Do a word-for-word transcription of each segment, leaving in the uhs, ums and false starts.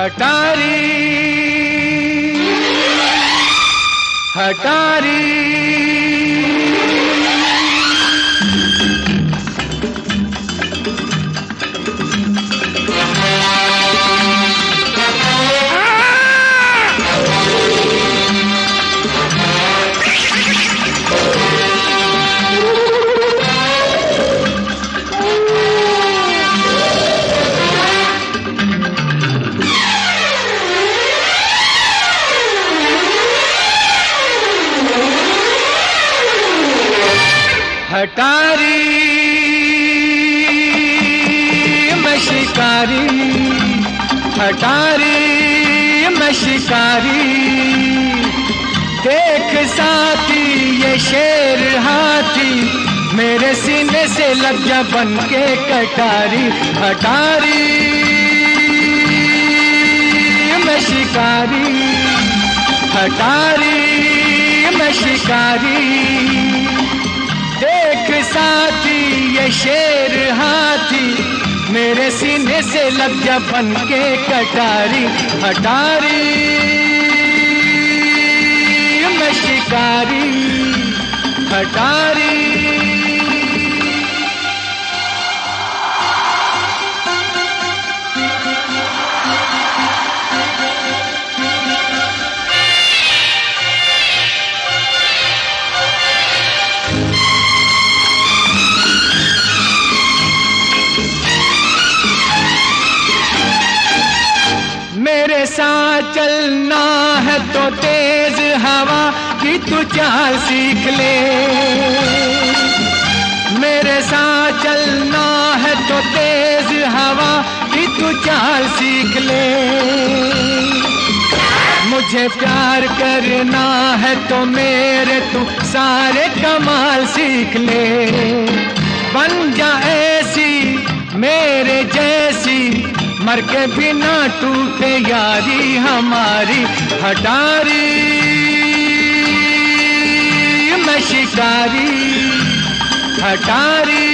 हटारी हटारी हटारी मैं शिकारी, हटारी मैं शिकारी। देख साथी ये शेर हाथी, मेरे सीने से लग जा बन के कटारी। हटारी मैं शिकारी, हटारी मैं शिकारी। देख साथी ये शेर हाथी, मेरे सीने से लग जा बन के कटारी। हटारी मैं शिकारी, हटारी। मेरे साथ चलना है तो तेज हवा की तू चाल सीख ले। मेरे साथ चलना है तो तेज हवा की तू चाल सीख ले। मुझे प्यार करना है तो मेरे तू सारे कमाल सीख ले। बन जा ऐसी मेरे जैसी, मर के बिना टूटे यारी हमारी। हटारी मैं शिकारी, हटारी।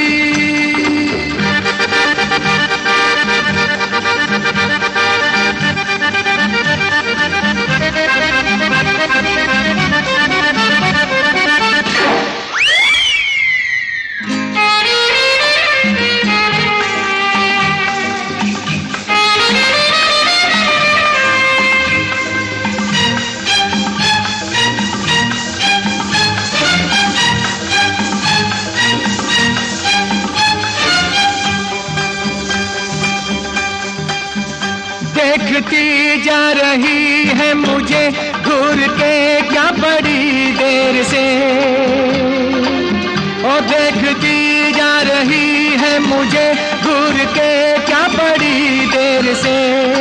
देखती जा रही है मुझे घूर के क्या बड़ी देर से। ओ देखती जा रही है मुझे घूर के क्या बड़ी देर से।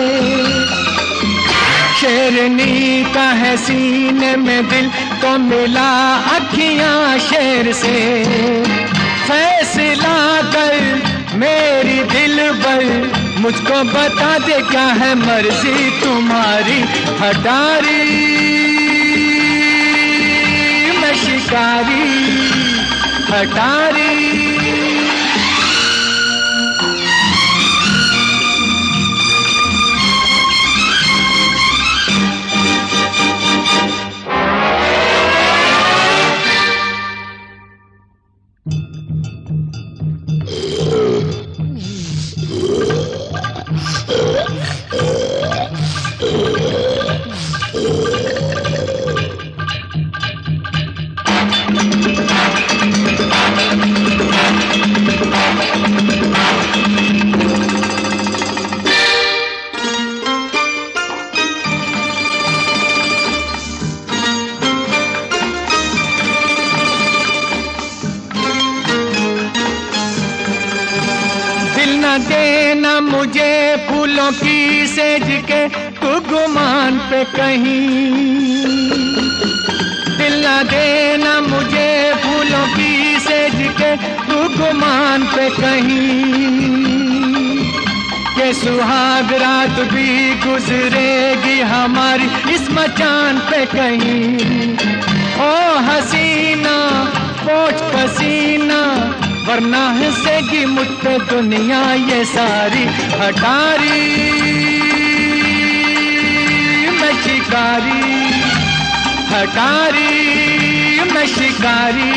शेरनी का है सीने में दिल तो मिला अखियां शेर से। फैसला कर मेरी दिलबर, मुझको बता दे क्या है मर्जी तुम्हारी। हटारी मैं शिकारी, हटारी। देना मुझे फूलों की सेज के तू गुमान पे कहीं। दिल ना देना मुझे फूलों की सेज के तू गुमान पे कहीं। के सुहाग रात भी गुजरेगी हमारी इस मचान पे कहीं। ओ हसीना पोंछ पसीना, वरना हंसेगी मुझ पे दुनिया ये सारी। हटारी शिकारी, हटारी मैं शिकारी।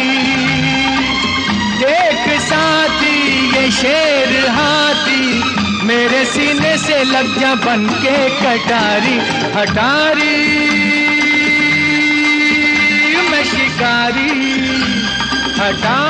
देख साथी ये शेर हाथी, मेरे सीने से लग जा बन के कटारी। हटारी मैं शिकारी, हटा